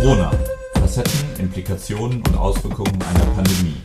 Corona. Facetten, Implikationen und Auswirkungen einer Pandemie.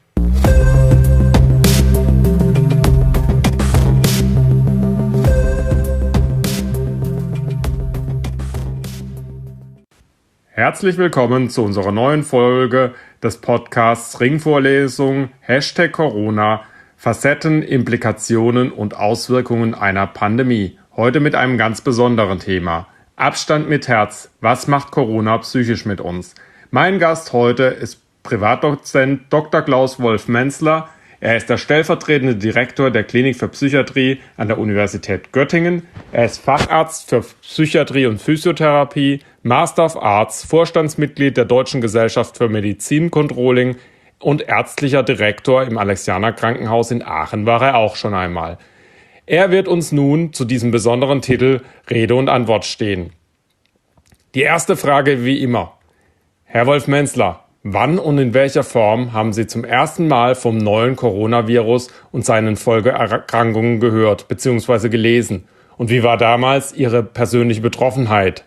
Herzlich willkommen zu unserer neuen Folge des Podcasts Ringvorlesung #Corona, Facetten, Implikationen und Auswirkungen einer Pandemie. Heute mit einem ganz besonderen Thema. Abstand mit Herz. Was macht Corona psychisch mit uns? Mein Gast heute ist Privatdozent Dr. Klaus-Wolf Menzler. Er ist der stellvertretende Direktor der Klinik für Psychiatrie an der Universität Göttingen. Er ist Facharzt für Psychiatrie und Physiotherapie, Master of Arts, Vorstandsmitglied der Deutschen Gesellschaft für Medizincontrolling und ärztlicher Direktor im Alexianer Krankenhaus in Aachen war er auch schon einmal. Er wird uns nun zu diesem besonderen Titel Rede und Antwort stehen. Die erste Frage wie immer. Herr Wolf Menzler, wann und in welcher Form haben Sie zum ersten Mal vom neuen Coronavirus und seinen Folgeerkrankungen gehört bzw. gelesen? Und wie war damals Ihre persönliche Betroffenheit?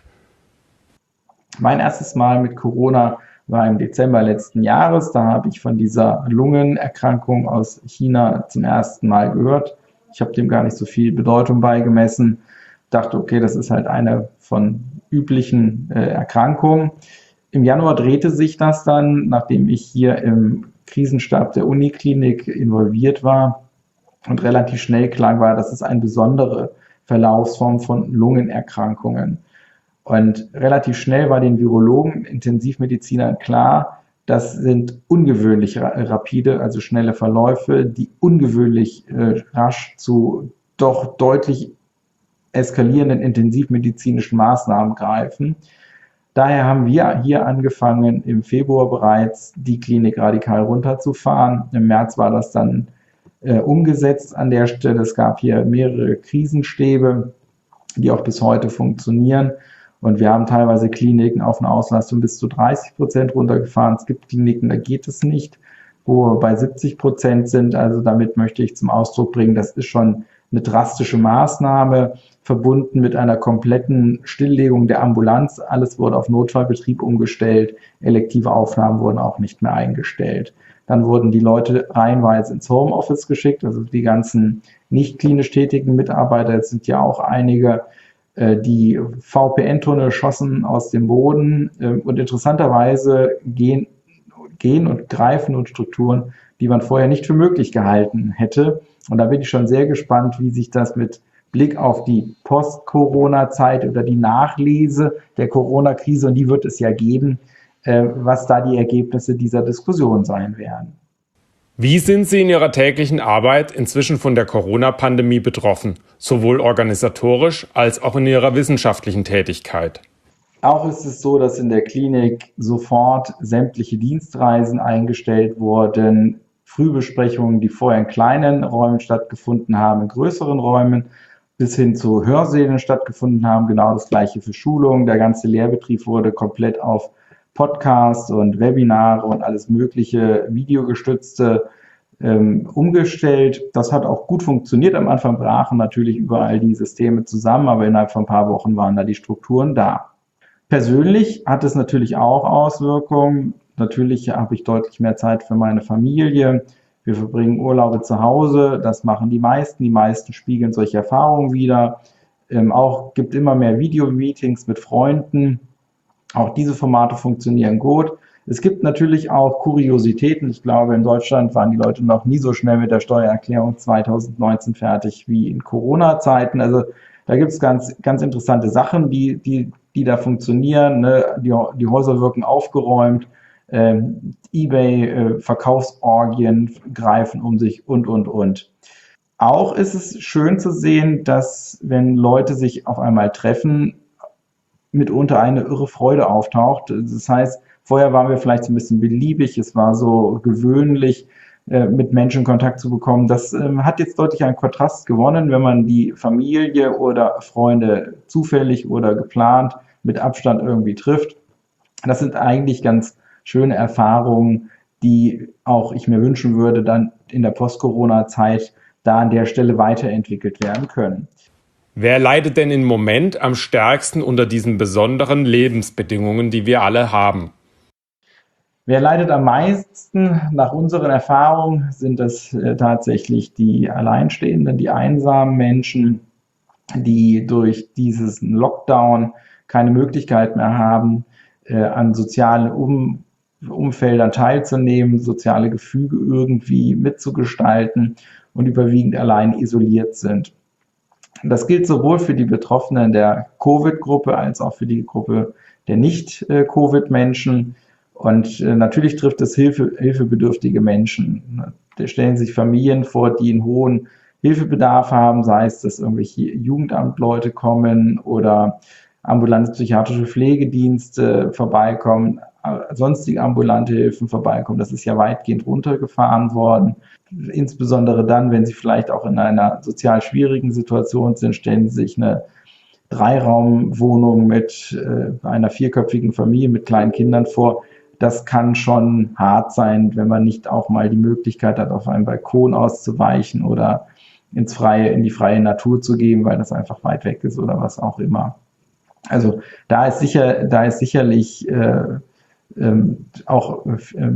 Mein erstes Mal mit Corona war im Dezember letzten Jahres. Da habe ich von dieser Lungenerkrankung aus China zum ersten Mal gehört. Ich habe dem gar nicht so viel Bedeutung beigemessen. Dachte, okay, das ist halt eine von üblichen Erkrankungen. Im Januar drehte sich das dann, nachdem ich hier im Krisenstab der Uniklinik involviert war und relativ schnell klar war, das ist eine besondere Verlaufsform von Lungenerkrankungen. Und relativ schnell war den Virologen, Intensivmedizinern klar, das sind ungewöhnlich rapide, also schnelle Verläufe, die ungewöhnlich rasch zu doch deutlich eskalierenden intensivmedizinischen Maßnahmen greifen. Daher haben wir hier angefangen, im Februar bereits die Klinik radikal runterzufahren. Im März war das dann umgesetzt an der Stelle. Es gab hier mehrere Krisenstäbe, die auch bis heute funktionieren. Und wir haben teilweise Kliniken auf eine Auslastung bis zu 30% runtergefahren. Es gibt Kliniken, da geht es nicht, wo wir bei 70% sind. Also damit möchte ich zum Ausdruck bringen, das ist schon eine drastische Maßnahme, verbunden mit einer kompletten Stilllegung der Ambulanz. Alles wurde auf Notfallbetrieb umgestellt. Elektive Aufnahmen wurden auch nicht mehr eingestellt. Dann wurden die Leute reihenweise ins Homeoffice geschickt, also die ganzen nicht klinisch tätigen Mitarbeiter, es sind ja auch einige, die VPN-Tunnel schossen aus dem Boden und interessanterweise gehen und greifen und Strukturen, die man vorher nicht für möglich gehalten hätte. Und da bin ich schon sehr gespannt, wie sich das mit Blick auf die Post-Corona-Zeit oder die Nachlese der Corona-Krise, und die wird es ja geben, was da die Ergebnisse dieser Diskussion sein werden. Wie sind Sie in Ihrer täglichen Arbeit inzwischen von der Corona-Pandemie betroffen, sowohl organisatorisch als auch in Ihrer wissenschaftlichen Tätigkeit? Auch ist es so, dass in der Klinik sofort sämtliche Dienstreisen eingestellt wurden, Frühbesprechungen, die vorher in kleinen Räumen stattgefunden haben, in größeren Räumen, bis hin zu Hörsälen stattgefunden haben. Genau das Gleiche für Schulungen. Der ganze Lehrbetrieb wurde komplett auf Podcasts und Webinare und alles mögliche videogestützte umgestellt. Das hat auch gut funktioniert. Am Anfang brachen natürlich überall die Systeme zusammen, aber innerhalb von ein paar Wochen waren da die Strukturen da. Persönlich hat es natürlich auch Auswirkungen. Natürlich habe ich deutlich mehr Zeit für meine Familie. Wir verbringen Urlaube zu Hause. Das machen die meisten. Die meisten spiegeln solche Erfahrungen wider. Auch gibt immer mehr Videomeetings mit Freunden. Auch diese Formate funktionieren gut. Es gibt natürlich auch Kuriositäten. Ich glaube, in Deutschland waren die Leute noch nie so schnell mit der Steuererklärung 2019 fertig wie in Corona-Zeiten. Also da gibt es ganz, ganz interessante Sachen, die da funktionieren. Ne? Die Häuser wirken aufgeräumt. eBay, Verkaufsorgien greifen um sich und. Auch ist es schön zu sehen, dass wenn Leute sich auf einmal treffen, mitunter eine irre Freude auftaucht. Das heißt, vorher waren wir vielleicht so ein bisschen beliebig, es war so gewöhnlich, mit Menschen Kontakt zu bekommen. Das hat jetzt deutlich einen Kontrast gewonnen, wenn man die Familie oder Freunde zufällig oder geplant mit Abstand irgendwie trifft. Das sind eigentlich ganz schöne Erfahrungen, die auch ich mir wünschen würde, dann in der Post-Corona-Zeit da an der Stelle weiterentwickelt werden können. Wer leidet denn im Moment am stärksten unter diesen besonderen Lebensbedingungen, die wir alle haben? Wer leidet am meisten? Nach unseren Erfahrungen sind es tatsächlich die Alleinstehenden, die einsamen Menschen, die durch diesen Lockdown keine Möglichkeit mehr haben, an sozialen Umfeldern teilzunehmen, soziale Gefüge irgendwie mitzugestalten und überwiegend allein isoliert sind. Das gilt sowohl für die Betroffenen der Covid-Gruppe als auch für die Gruppe der Nicht-Covid-Menschen. Und natürlich trifft es hilfebedürftige Menschen. Da stellen sich Familien vor, die einen hohen Hilfebedarf haben, sei es, dass irgendwelche Jugendamtleute kommen oder ambulante psychiatrische Pflegedienste vorbeikommen, sonstige ambulante Hilfen vorbeikommen. Das ist ja weitgehend runtergefahren worden. Insbesondere dann, wenn sie vielleicht auch in einer sozial schwierigen Situation sind, stellen sie sich eine Dreiraumwohnung mit einer vierköpfigen Familie mit kleinen Kindern vor. Das kann schon hart sein, wenn man nicht auch mal die Möglichkeit hat, auf einem Balkon auszuweichen oder in die freie Natur zu gehen, weil das einfach weit weg ist oder was auch immer. Also da ist sicherlich auch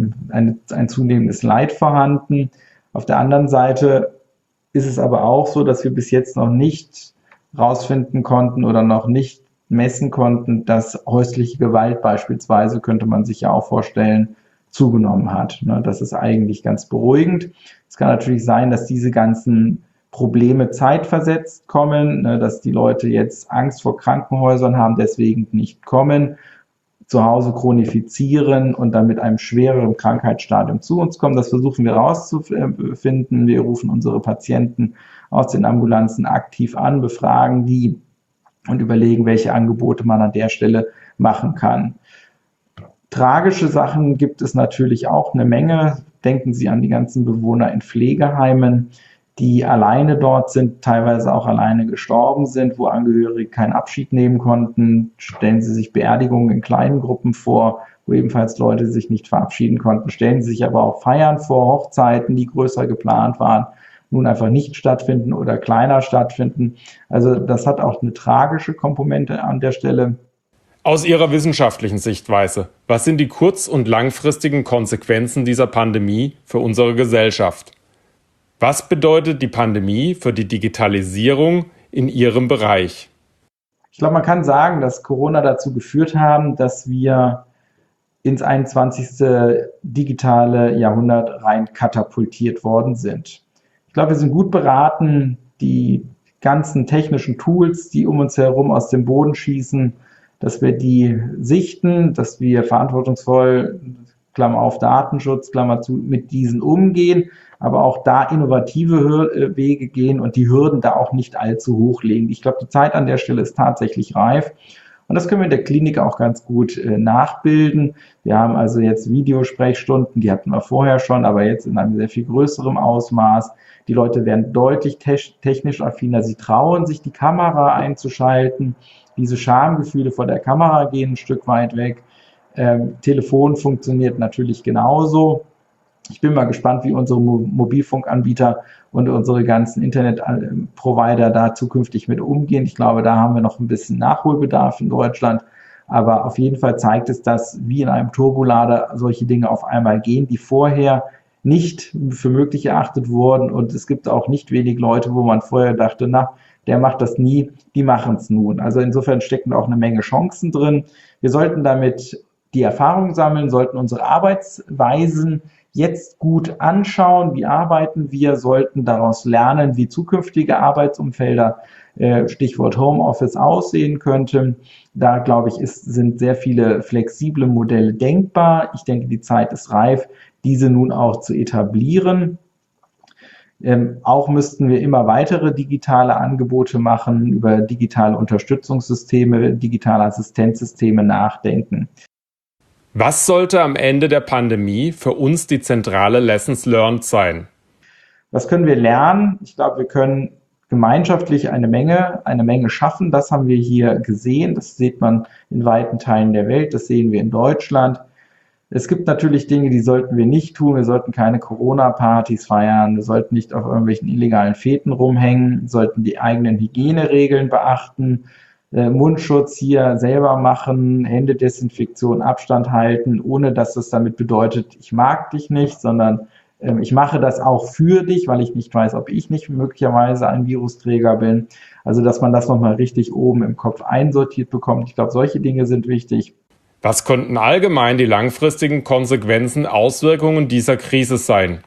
ein zunehmendes Leid vorhanden. Auf der anderen Seite ist es aber auch so, dass wir bis jetzt noch nicht rausfinden konnten oder noch nicht messen konnten, dass häusliche Gewalt beispielsweise, könnte man sich ja auch vorstellen, zugenommen hat. Das ist eigentlich ganz beruhigend. Es kann natürlich sein, dass diese ganzen Probleme zeitversetzt kommen, dass die Leute jetzt Angst vor Krankenhäusern haben, deswegen nicht kommen, zu Hause chronifizieren und dann mit einem schwereren Krankheitsstadium zu uns kommen. Das versuchen wir rauszufinden. Wir rufen unsere Patienten aus den Ambulanzen aktiv an, befragen die und überlegen, welche Angebote man an der Stelle machen kann. Tragische Sachen gibt es natürlich auch eine Menge. Denken Sie an die ganzen Bewohner in Pflegeheimen, die alleine dort sind, teilweise auch alleine gestorben sind, wo Angehörige keinen Abschied nehmen konnten. Stellen Sie sich Beerdigungen in kleinen Gruppen vor, wo ebenfalls Leute sich nicht verabschieden konnten. Stellen Sie sich aber auch Feiern vor, Hochzeiten, die größer geplant waren, nun einfach nicht stattfinden oder kleiner stattfinden. Also das hat auch eine tragische Komponente an der Stelle. Aus Ihrer wissenschaftlichen Sichtweise, was sind die kurz- und langfristigen Konsequenzen dieser Pandemie für unsere Gesellschaft? Was bedeutet die Pandemie für die Digitalisierung in Ihrem Bereich? Ich glaube, man kann sagen, dass Corona dazu geführt haben, dass wir ins 21. digitale Jahrhundert rein katapultiert worden sind. Ich glaube, wir sind gut beraten, die ganzen technischen Tools, die um uns herum aus dem Boden schießen, dass wir die sichten, dass wir verantwortungsvoll, Klammer auf Datenschutz, Klammer zu, mit diesen umgehen, aber auch da innovative Wege gehen und die Hürden da auch nicht allzu hoch legen. Ich glaube, die Zeit an der Stelle ist tatsächlich reif. Und das können wir in der Klinik auch ganz gut nachbilden. Wir haben also jetzt Videosprechstunden, die hatten wir vorher schon, aber jetzt in einem sehr viel größeren Ausmaß. Die Leute werden deutlich technisch affiner. Sie trauen sich, die Kamera einzuschalten. Diese Schamgefühle vor der Kamera gehen ein Stück weit weg. Telefon funktioniert natürlich genauso. Ich bin mal gespannt, wie unsere Mobilfunkanbieter und unsere ganzen Internetprovider da zukünftig mit umgehen. Ich glaube, da haben wir noch ein bisschen Nachholbedarf in Deutschland. Aber auf jeden Fall zeigt es, dass wie in einem Turbolader solche Dinge auf einmal gehen, die vorher nicht für möglich erachtet wurden. Und es gibt auch nicht wenig Leute, wo man vorher dachte, na, der macht das nie, die machen es nun. Also insofern stecken auch eine Menge Chancen drin. Wir sollten damit die Erfahrung sammeln, sollten unsere Arbeitsweisen jetzt gut anschauen, wie arbeiten wir, sollten daraus lernen, wie zukünftige Arbeitsumfelder, Stichwort Homeoffice, aussehen könnten. Da, glaube ich, sind sehr viele flexible Modelle denkbar. Ich denke, die Zeit ist reif, diese nun auch zu etablieren. Auch müssten wir immer weitere digitale Angebote machen, über digitale Unterstützungssysteme, digitale Assistenzsysteme nachdenken. Was sollte am Ende der Pandemie für uns die zentrale Lessons learned sein? Was können wir lernen? Ich glaube, wir können gemeinschaftlich eine Menge schaffen. Das haben wir hier gesehen. Das sieht man in weiten Teilen der Welt. Das sehen wir in Deutschland. Es gibt natürlich Dinge, die sollten wir nicht tun. Wir sollten keine Corona-Partys feiern. Wir sollten nicht auf irgendwelchen illegalen Feten rumhängen. Wir sollten die eigenen Hygieneregeln beachten. Mundschutz hier selber machen, Händedesinfektion, Abstand halten, ohne dass das damit bedeutet, ich mag dich nicht, sondern ich mache das auch für dich, weil ich nicht weiß, ob ich nicht möglicherweise ein Virusträger bin. Also, dass man das nochmal richtig oben im Kopf einsortiert bekommt. Ich glaube, solche Dinge sind wichtig. Was könnten allgemein die langfristigen Konsequenzen, Auswirkungen dieser Krise sein?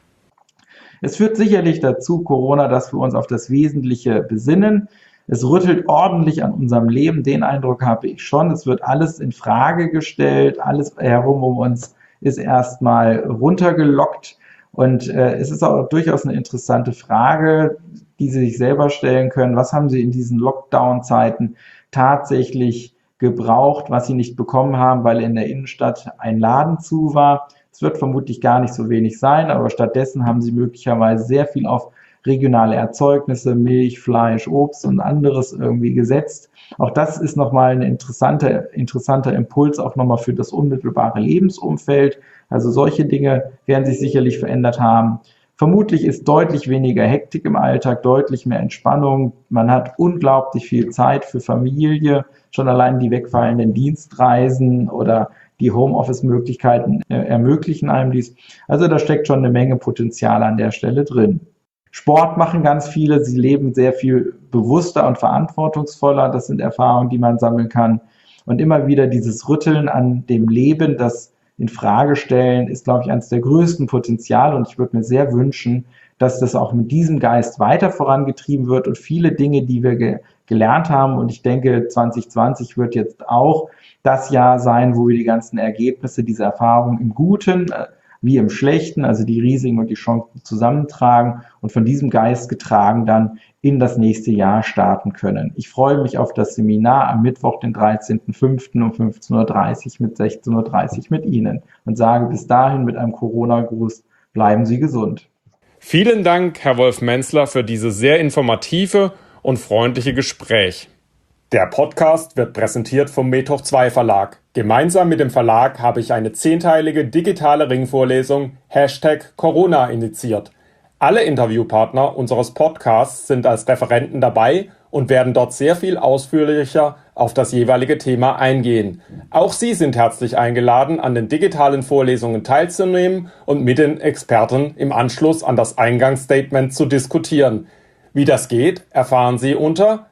Es führt sicherlich dazu, Corona, dass wir uns auf das Wesentliche besinnen. Es rüttelt ordentlich an unserem Leben, den Eindruck habe ich schon. Es wird alles in Frage gestellt, alles herum um uns ist erstmal runtergelockt. Und es ist auch durchaus eine interessante Frage, die Sie sich selber stellen können. Was haben Sie in diesen Lockdown-Zeiten tatsächlich gebraucht, was Sie nicht bekommen haben, weil in der Innenstadt ein Laden zu war? Es wird vermutlich gar nicht so wenig sein, aber stattdessen haben Sie möglicherweise sehr viel auf regionale Erzeugnisse, Milch, Fleisch, Obst und anderes irgendwie gesetzt. Auch das ist nochmal ein interessanter Impuls auch nochmal für das unmittelbare Lebensumfeld. Also solche Dinge werden sich sicherlich verändert haben. Vermutlich ist deutlich weniger Hektik im Alltag, deutlich mehr Entspannung. Man hat unglaublich viel Zeit für Familie. Schon allein die wegfallenden Dienstreisen oder die Homeoffice-Möglichkeiten ermöglichen einem dies. Also da steckt schon eine Menge Potenzial an der Stelle drin. Sport machen ganz viele, sie leben sehr viel bewusster und verantwortungsvoller. Das sind Erfahrungen, die man sammeln kann. Und immer wieder dieses Rütteln an dem Leben, das in Frage stellen, ist, glaube ich, eines der größten Potenziale. Und ich würde mir sehr wünschen, dass das auch mit diesem Geist weiter vorangetrieben wird und viele Dinge, die wir gelernt haben. Und ich denke, 2020 wird jetzt auch das Jahr sein, wo wir die ganzen Ergebnisse dieser Erfahrung im Guten wie im Schlechten, also die Risiken und die Chancen zusammentragen und von diesem Geist getragen dann in das nächste Jahr starten können. Ich freue mich auf das Seminar am Mittwoch, den 13.05. um 15.30 Uhr mit 16.30 Uhr mit Ihnen und sage bis dahin mit einem Corona-Gruß, bleiben Sie gesund. Vielen Dank, Herr Wolf-Menzler, für dieses sehr informative und freundliche Gespräch. Der Podcast wird präsentiert vom Methoch 2 Verlag. Gemeinsam mit dem Verlag habe ich eine 10-teilige digitale Ringvorlesung #Corona initiiert. Alle Interviewpartner unseres Podcasts sind als Referenten dabei und werden dort sehr viel ausführlicher auf das jeweilige Thema eingehen. Auch Sie sind herzlich eingeladen, an den digitalen Vorlesungen teilzunehmen und mit den Experten im Anschluss an das Eingangsstatement zu diskutieren. Wie das geht, erfahren Sie unter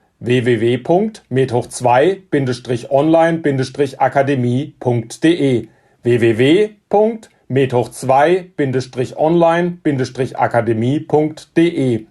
www.methoch2-online-akademie.de www.methoch2-online-akademie.de